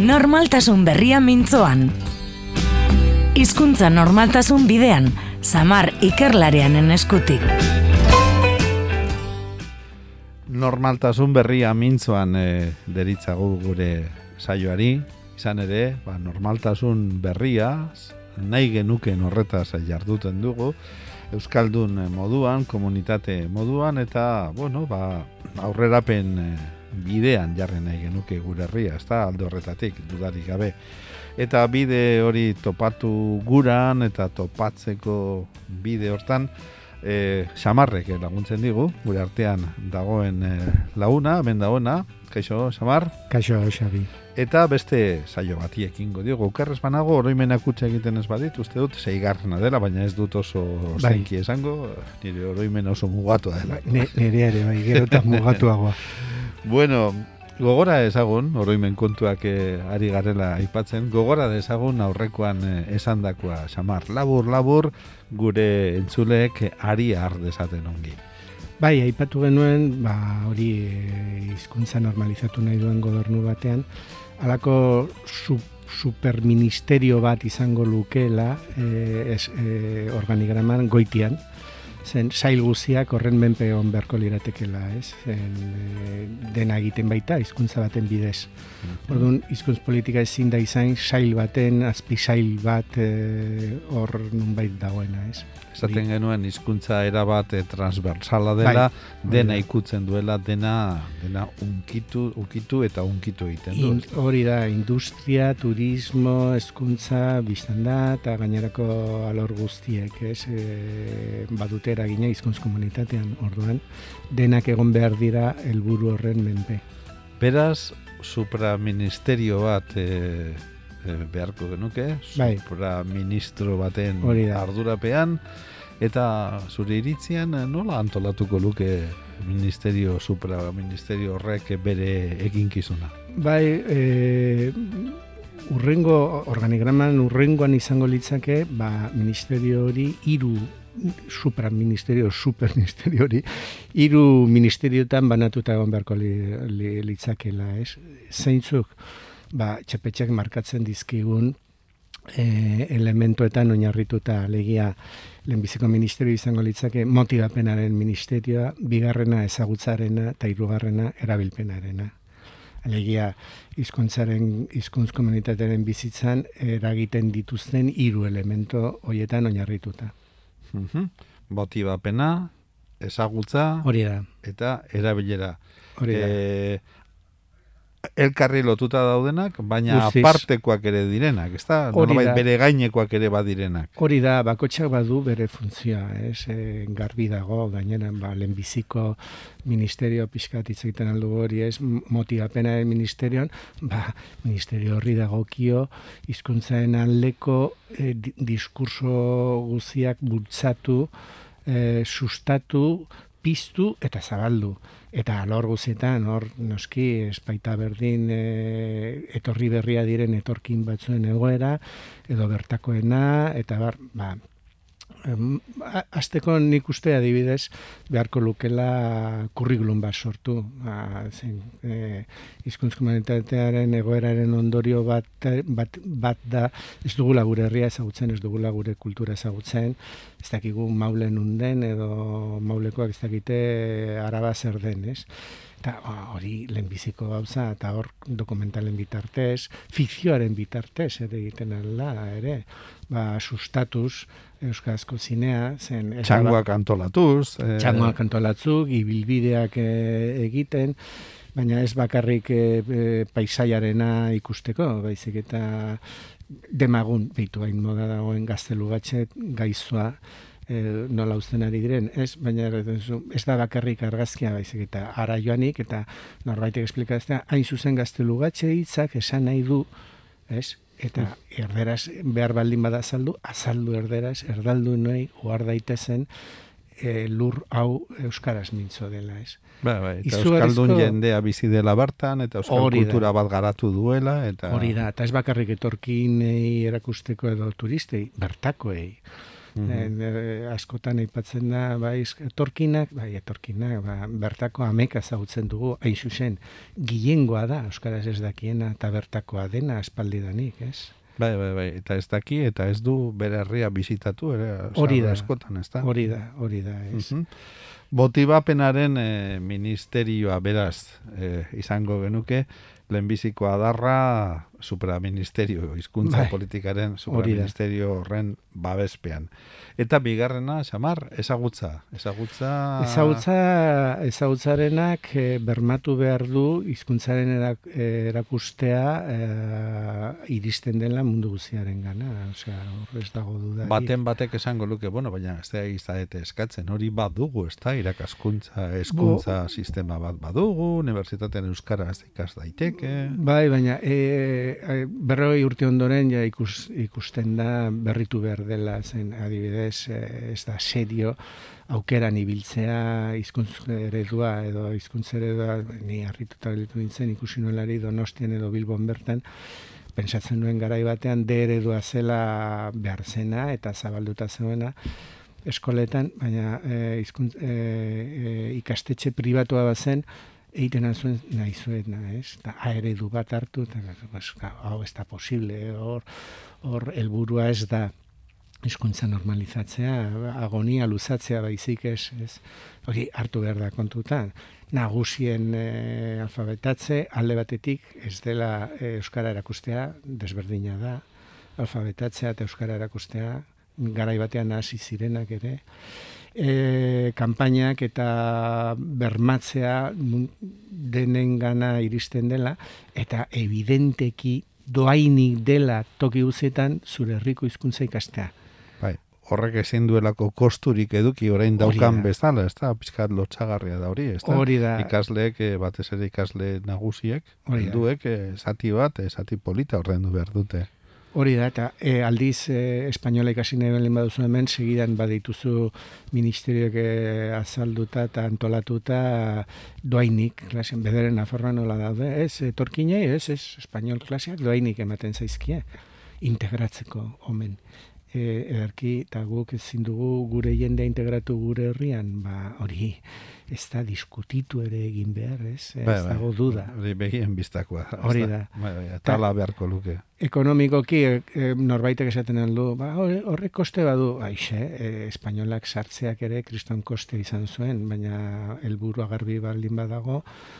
Normaltasun berria mintzoan. Hizkuntza normaltasun bidean, Samar ikerlarianen eskutik. Normaltasun berria mintzoan deritzagu gure saioari, izan ere, normaltasun berria nahi genuken horretaz jarduten dugu, Euskaldun moduan, komunitate moduan, eta, aurrerapen bidean jarri nahi genuke gure herria, ez da, alde horretatik, dudarik gabe. Eta bide hori topatu guran, eta topatzeko bide hortan, Samarrek laguntzen digu, gure artean dagoen laguna, ben dagoena, kaixo, Samar? Kaixo, Xabi. Eta beste saio bati ekingo diogu. Okerrez banago, oroimenak utxa egiten ez badit, uste dut, 6. dela, baina ez dut oso zenki esango, nire oroimen oso mugatua dela. Nire ere, gero eta mugatuagoa. Bueno, gogora ezagun, oroimen kontuak ari garela aipatzen, gogora ezagun aurrekoan esandakoa, Samar, labur, gure entzuleek ari har dezaten ongi. Bai, aipatu genuen, hori hizkuntza normalizatu nahi duen gobernu batean, halako superministerio bat izango lukeela organigraman goitian, zen sail guziak horren menpe on beharko liratekela, ez? Dena egiten baita hizkuntza baten bidez. Orduan, hizkuntz politika ezin da izan sail baten, azpi sail bat hor nunbait dagoena, ez? Esaten genuen hizkuntza erabat transversala dela, dena ikutzen duela, dena ukitu eta unkitu egiten du. Hori da, industria, turismo, hezkuntza, biztan da, eta gainerako alor guztiek, ez? Badute eragina hizkuntz komunitatean, orduan, denak egon behar dira helburu horren menpe. Beraz, supraministerio bat beharko genuke, supraministro baten ardurapean, eta zure iritzian nola antolatuko luke supraministerio horrek bere eginkizuna? Urrengo organigraman urrengoan izango litzake, ministerio hori superministerio hori, 3 ministerioetan banatuta egon beharko litzakela, ez? Zeintzuk, txapetxeak markatzen dizkigun elementuetan oinarrituta, alegia lehenbiziko ministerio izango litzake motibapenaren ministerioa, 2. ezagutzarena eta 3. erabilpenarena. Alegia hizkuntz komunitatearen bizitzan eragiten dituzten 3 elementu horietan oinarrituta. Motibapena, ezagutza eta erabilera. Hori da. Elkarri lotuta daudenak, baina apartekoak ere direnak, ez da? Nolabait bere gainekoak ere badirenak. Hori da, bakotxak badu bere funtzioa, garbi dago, gainera, lehenbiziko ministerio pixkat hitz egiten aldu hori, motibapenaren ministerioan, ministerio horri dagokio, hizkuntzaren aldeko diskurso guziak bultzatu, sustatu, piztu eta zabaldu. Eta alor guzietan, hor noski espaita berdin etorri berria diren etorkin batzuen egoera, edo bertakoena, eta azteko nik uste adibidez beharko lukela kurrikulum bat sortu. Hizkuntz komunitatearen egoeraren ondorio bat da, ez dugula gure herria ezagutzen, ez dugula gure kultura ezagutzen, ez dakigu maulen unden edo maulekoak ez dakite araba zer den, ez? Eta hori lehenbiziko gauza, eta hor dokumentalen bitartez, fikzioaren bitartez ere egiten alda, ere, sustatuz euskarazko zinea, zen... Txangoak antolatuz. Txangoak antolatzuk, ibilbideak egiten, baina ez bakarrik paisaiarena ikusteko, baizik eta demagun, behitu hain moda dagoen gaztelugatxe gaizua, nola uzten ari diren, ez? Baina ez da bakarrik argazkia baizik eta ara joanik, eta norbaitek esplikatzea, hain zuzen gaztelugatxe hitzak esan nahi du, ez? Eta erderaz behar baldin bada azaldu erderaz, erdaldu nahi, ohar daitezen, lur hau euskaraz mintzo dela, ez? Eta euskaldun jendea bizi dela bertan, eta euskal kultura bat garatu duela, eta... Hori da, eta ez bakarrik etorkinei erakusteko edo turistei, bertakoei. Askotan aipatzen da, etorkinak, bertako ameka ezagutzen dugu, hain zuzen, gilengoa da, euskaraz ez dakiena, eta bertakoa dena aspaldidanik, ez? Bai, eta ez daki, eta ez du bere herria bizitatu, hori da, askotan, ez da? Hori da, ez. Motibapenaren ministerioa beraz izango genuke, lehenbiziko adarra supraministerio, hizkuntza politikaren supraministerio horren babespean. Eta bigarrena, Xamar, ezagutza. Ezagutzarenak bermatu behar du hizkuntzaren erakustea iristen dela mundu guztiaren gana. Osea, horrez dago dudarik. Batek esango luke, baina ez da izadete eskatzen, hori badugu, ez da, irakaskuntza, hezkuntza sistema bat badugu, unibertsitatean euskaraz ikas daiteke. Bai, baina 40 urte ondoren ja ikusten da berritu behar dela, zen adibidez, ez da serio aukeran ibiltzea hizkuntza eredua ni harrituta gelditu nintzen ikusi nuelari Donostian edo Bilbon bertan, pentsatzen nuen garai batean D eredua zela behar zena eta zabalduta zegoena eskoletan, baina ikastetxe pribatua bazen, egiten zuen nahi zuena, ez? A eredu bat hartu, eta hau ez da posible, hor helburua ez da hizkuntza normalizatzea, agonia luzatzea baizik ez. Hori hartu behar da kontutan. Nagusien alfabetatze, alde batetik ez dela euskara erakustea, desberdina da, alfabetatzea eta euskara erakustea, garai batean hasi zirenak ere, kanpainak eta bermatzea denen gana iristen dela, eta evidenteki doainik dela toki guztietan zure herriko hizkuntza ikastea. Bai, horrek ezin duelako kosturik eduki orain daukan bezala, ez da, pizkat lotxagarria da hori, ez da? Hori da. Ikasleek, batez ere ikasle nagusiek, helduek, zati polita ordaindu behar dute. Hori da, eta aldiz espainola ikasi nahi balen baduzu hemen, segidan badituzu ministerioek azalduta eta antolatuta doainik, klasean, bederen Nafarroan nola daude, etorkinei, espainol klaseak doainik ematen zaizkie, integratzeko omen. Ederki, eta guk ezin dugu gure jendea integratu gure herrian, hori ez da diskutitu ere egin behar, ez dago duda. Hori begien biztakoa. Hori da. Tala beharko luke. Ekonomikoki, norbaitek esaten aldu, horrek koste badu, espainolak sartzeak ere kriston koste izan zuen, baina helburu garbi baldin badago,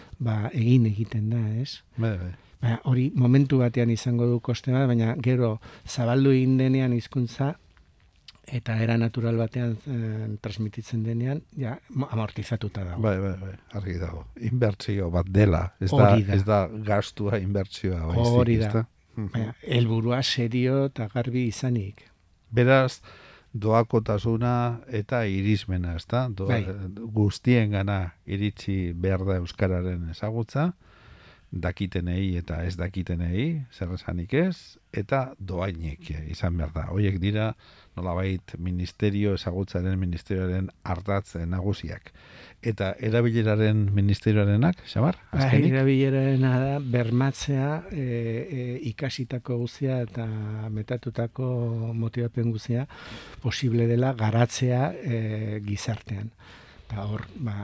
egiten da, ez? Hori momentu batean izango du koste bat, baina gero zabaldu egin denean hizkuntza eta era natural batean transmititzen denean, amortizatuta dago. Bai, argi dago. Inbertsio bat dela, ez da gastua inbertsioa. Hori da. Helburua serio eta garbi izanik. Beraz, doakotasuna eta irismena, ez da? Guztien gana iritsi behar da euskararen ezagutza, dakitenei eta ez dakitenei, zer esanik ez, eta doainek izan behar da. Horiek dira, nolabait ezagutzaren ministerioaren ardatz nagusiak. Eta erabileraren ministerioarenak, Xamar? Erabilerarena da, bermatzea ikasitako guztia eta metatutako motibapen guztia posible dela garatzea gizartean. Eta hor,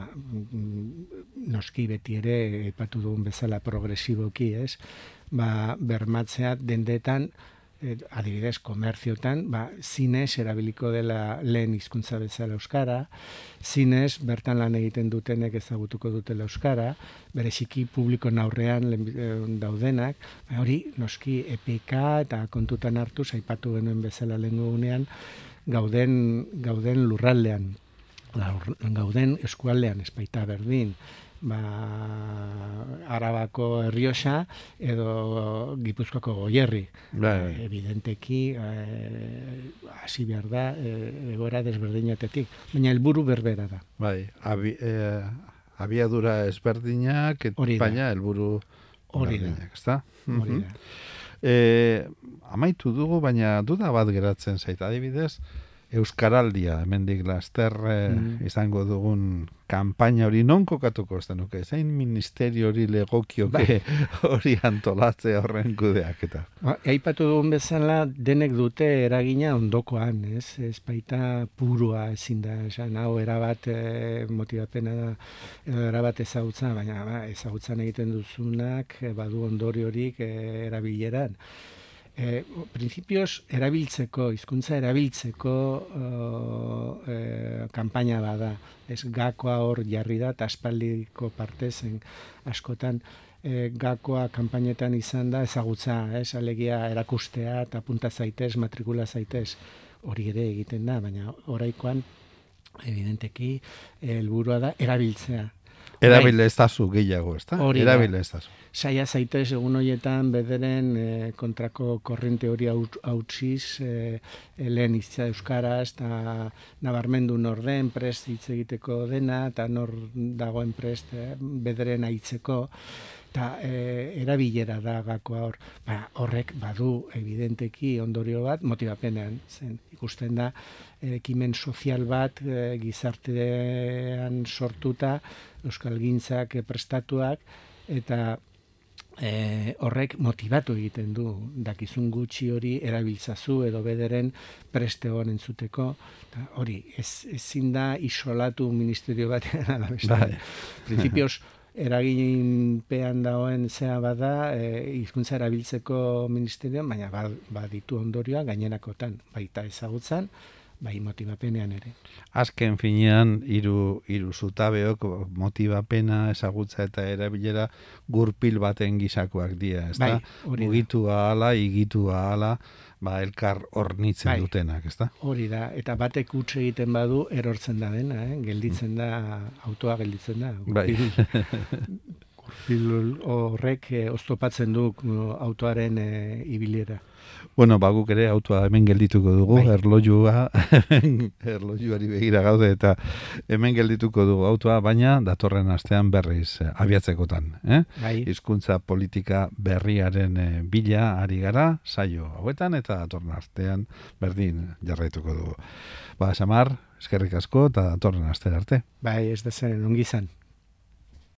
noski beti ere, epatu dugun bezala progresiboki, bermatzea dendetan, adibidez, komerziotan, zinez erabiliko dela lehen hizkuntza bezala euskara, zinez bertan lan egiten dutenek ezagutuko dutela euskara, bereziki publikoen aurrean daudenak, hori noski EPK eta kontutan hartu, aipatu genuen bezala lehengo gunean, gauden lurraldean, gauden eskualdean, espaita berdin, Arabako Errioxa edo Gipuzkoako Goierri. Evidenteki, hasi behar da, egoera desberdinatetik, baina helburu berbera da. Bai, abiadura ezberdinak, baina helburu berdinak, ez da? Hori da. Amaitu dugu, baina duda bat geratzen zait, adibidez, Euskaraldia, hemendik laster izango dugun kanpaina hori non kokatuko ez denuke? Zein ministerio hori legokioke hori antolatzea horren kudeaketa? Aipatu dugun bezala denek dute eragina ondokoan, ez baita purua ezin da, esan hau erabat motivapena da, erabat ezagutza, baina ezagutzan egiten duzunak badu ondoriorik erabileran. Principios erabiltzeko, hizkuntza erabiltzeko kanpaina bada. Ez gakoa hor jarri da, eta aspaldiko partezen askotan gakoa kanpainetan izan da ezagutza, alegia erakustea eta apunta zaitez, matrikula zaitez, hori ere egiten da, baina oraikoan evidenteki helburua da erabiltzea. Erabile ez dazu gehiago, ez da? Erabile ez dazu. Saia zaitez egun horietan bederen kontrako korrente hori hautsiz lehen hitza euskaraz eta nabarmendu nor den prest hitz egiteko dena eta nor dagoen prest bederen aitzeko eta erabilera da gakoa hor. Horrek badu evidenteki ondorio bat motibapenean zen. Ikusten da ekimen sozial bat gizartean sortuta euskalgintzak prestatuak eta horrek motivatu egiten du, dakizun gutxi hori erabiltzazu edo bederen preste hon entzuteko, hori ezin da isolatu ministerio batean alabestean. Principios eraginpean dagoen zea bada, hizkuntza erabiltzeko ministerioan, baina baditu ondorioa gainerakotan, baita ezagutzan, bai motibapenean ere. Azken finean, hiru zutabeok motivapena, ezagutza eta erabilera gurpil baten gisakoak dira, ez da? Mugitu ahala, igitu ahala, elkar hornitzen dutenak, ez da? Hori da, eta batek huts egiten badu erortzen da dena, gelditzen da, autoa gelditzen da. Gurpil horrek oztopatzen du autoaren ibilera. Bueno, guk ere autoa hemen geldituko dugu, erlojuari begira gaude eta hemen geldituko dugu autoa, baina datorren astean berriz abiatzekotan. Hizkuntza politika berriaren bila ari gara, saio hauetan eta datorren astean berdin jarraituko dugu. Samar, eskerrik asko eta datorren astera arte. Ez da zen, ongi izan.